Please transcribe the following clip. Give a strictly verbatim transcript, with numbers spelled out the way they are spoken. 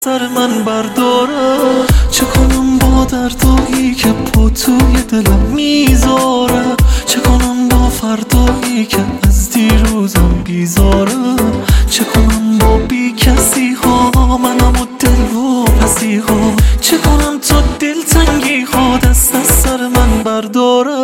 سر من برداره. چه کنم با دردایی که پا توی دلم میذاره، چه کنم با فردایی که از دیروزم بیزاره، چه کنم با بی کسی ها منم و دل و پسی ها، چه کنم تا دلتنگی ها دست از سر من برداره.